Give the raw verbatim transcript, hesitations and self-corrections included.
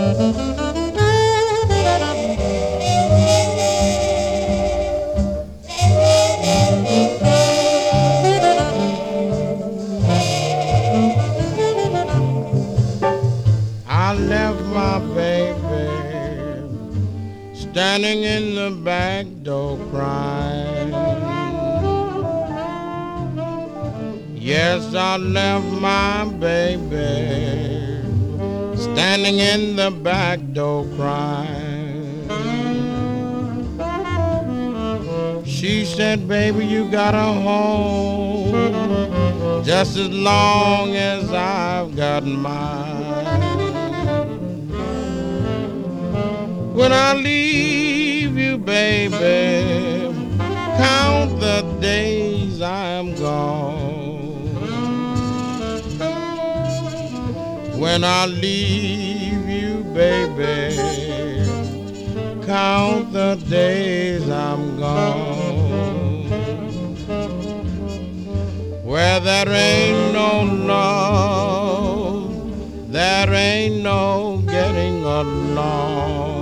I left my baby standing in the back door crying. Yes, I left my baby standing in the back door crying. She said, baby, you got a home just as long as I've got mine. When I leave you, baby, count the days I'm gone. When I leave you, baby, count the days I'm gone. Where there ain't no love, there ain't no getting along.